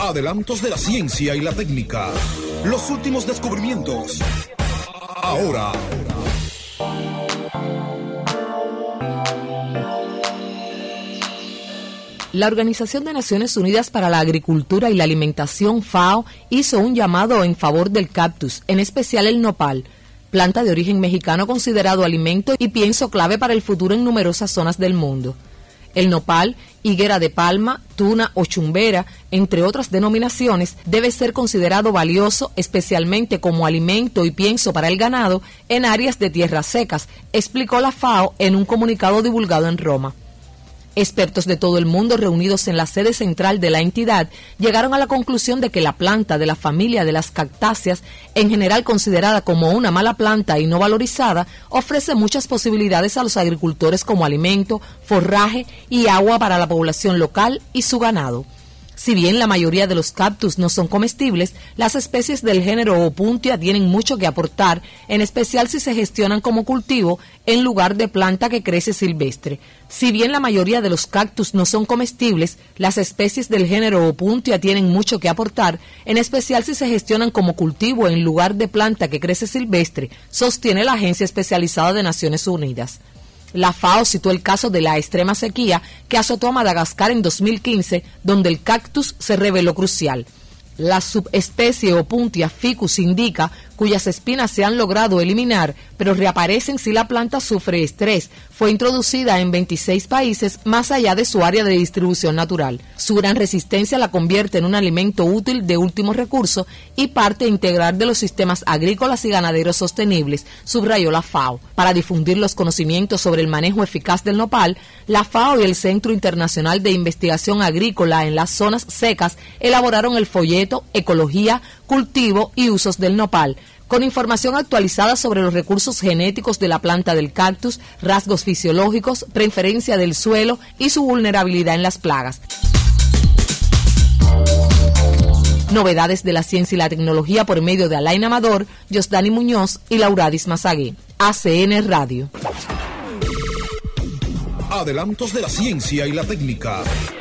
Adelantos de la ciencia y la técnica. Los últimos descubrimientos. Ahora. La Organización de Naciones Unidas para la Agricultura y la Alimentación, FAO, hizo un llamado en favor del cactus, en especial el nopal, planta de origen mexicano considerado alimento y pienso clave para el futuro en numerosas zonas del mundo. El nopal, higuera de palma, tuna o chumbera, entre otras denominaciones, debe ser considerado valioso especialmente como alimento y pienso para el ganado en áreas de tierras secas, explicó la FAO en un comunicado divulgado en Roma. Expertos de todo el mundo reunidos en la sede central de la entidad llegaron a la conclusión de que la planta de la familia de las cactáceas, en general considerada como una mala planta y no valorizada, ofrece muchas posibilidades a los agricultores como alimento, forraje y agua para la población local y su ganado. Si bien la mayoría de los cactus no son comestibles, las especies del género Opuntia tienen mucho que aportar, en especial si se gestionan como cultivo en lugar de planta que crece silvestre. Si bien la mayoría de los cactus no son comestibles, las especies del género Opuntia tienen mucho que aportar, en especial si se gestionan como cultivo en lugar de planta que crece silvestre, sostiene la Agencia Especializada de Naciones Unidas. La FAO citó el caso de la extrema sequía que azotó a Madagascar en 2015, donde el cactus se reveló crucial. La subespecie Opuntia ficus indica, cuyas espinas se han logrado eliminar, pero reaparecen si la planta sufre estrés. Fue introducida en 26 países más allá de su área de distribución natural. Su gran resistencia la convierte en un alimento útil de último recurso y parte integral de los sistemas agrícolas y ganaderos sostenibles, subrayó la FAO. Para difundir los conocimientos sobre el manejo eficaz del nopal, la FAO y el Centro Internacional de Investigación Agrícola en las Zonas Secas elaboraron el folleto Ecología, Cultivo y Usos del Nopal, con información actualizada sobre los recursos genéticos de la planta del cactus, rasgos fisiológicos, preferencia del suelo y su vulnerabilidad en las plagas. Novedades de la ciencia y la tecnología por medio de Alain Amador, Yosdani Muñoz y Lauradis Mazagué. ACN Radio. Adelantos de la ciencia y la técnica.